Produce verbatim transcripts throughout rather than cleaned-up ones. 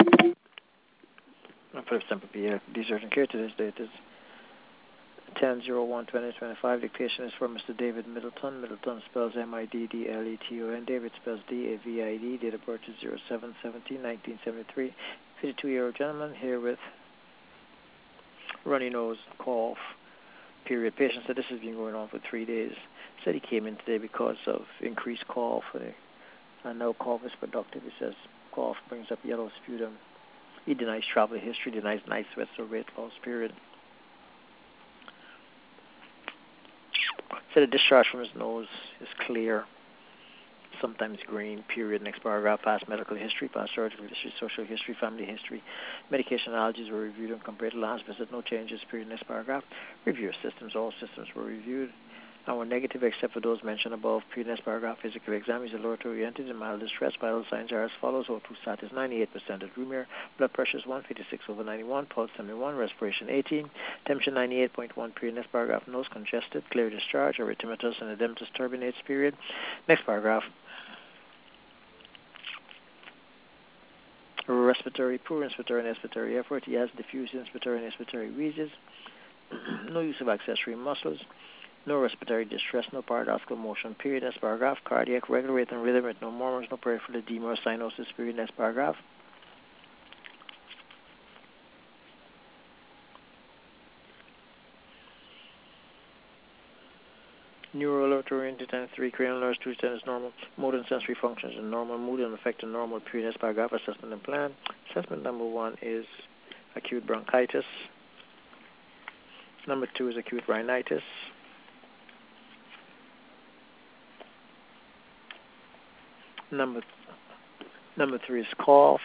Philip Semper P. Desert and Care. Today's date is ten oh one twenty twenty-five. Dictation is for Mister David Middleton. Middleton spells M I D D L E T O N. David spells D A V I D. Date of birth is zero seven seventeen nineteen seventy-three. fifty-two-year-old gentleman here with runny nose, cough, period. Patient said this has been going on for three days. Said he came in today because of increased cough. And now cough is productive. He says cough brings up yellow sputum. He denies travel history, denies night sweats or weight loss, period. Said the discharge from his nose is clear, sometimes green, period. Next paragraph, past medical history, past surgical history, social history, family history. Medication allergies were reviewed and compared to last visit. No changes, period. Next paragraph, review systems. All systems were reviewed and were negative except for those mentioned above. Period. Next paragraph, physical exam is laboratory oriented and mild distress. Vital signs are as follows. O two sat is ninety-eight percent at room air. Blood pressure is one fifty-six over ninety-one. Pulse seventy-one. Respiration eighteen. Temperature ninety-eight point one. Period. Next paragraph, nose congested. Clear discharge. Erythematous and edematous turbinates. Period. Next paragraph, respiratory, poor inspiratory and expiratory effort. He has diffuse inspiratory and expiratory wheezes. No use of accessory muscles. No respiratory distress, no paradoxical motion, period. Next paragraph, cardiac, regular rate and rhythm with no murmurs, no peripheral edema or cyanosis, period. Next paragraph. Neural oriented and three cranial nerves, two ten is normal. Motor and sensory functions are normal. Mood and affect are normal, period. Next paragraph, assessment and plan. Assessment number one is acute bronchitis. Number two is acute rhinitis. Number number three is cough.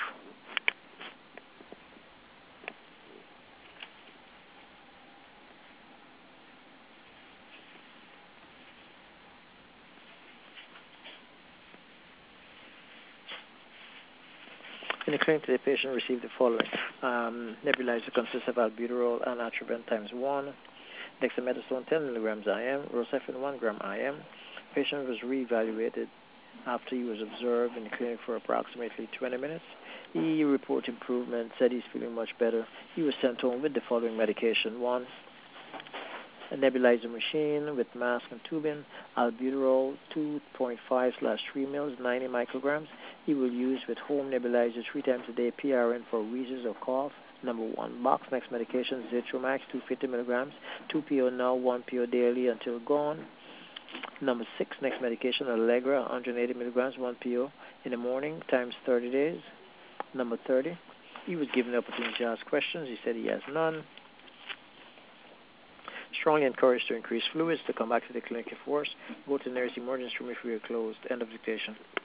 In the clinic, the patient received the following. Um, nebulizer consists of albuterol and atropine times one. Dexamethasone ten milligrams I M. Rocephin one gram I M. Patient was reevaluated after he was observed in the clinic for approximately twenty minutes. He reported improvement, said he's feeling much better. He was sent home with the following medication. One, a nebulizer machine with mask and tubing, albuterol two point five slash three mils, ninety micrograms. He will use with home nebulizer three times a day, P R N for wheezes or cough. Number one box. Next medication, Zitromax, two hundred fifty milligrams, two P O now, one P O daily until gone. Number six, next medication, Allegra, one hundred eighty milligrams, one P O in the morning, times thirty days. Number thirty, he was given the opportunity to ask questions. He said he has none. Strongly encouraged to increase fluids, to come back to the clinic if worse. Go to the nearest emergency room if we are closed. End of dictation.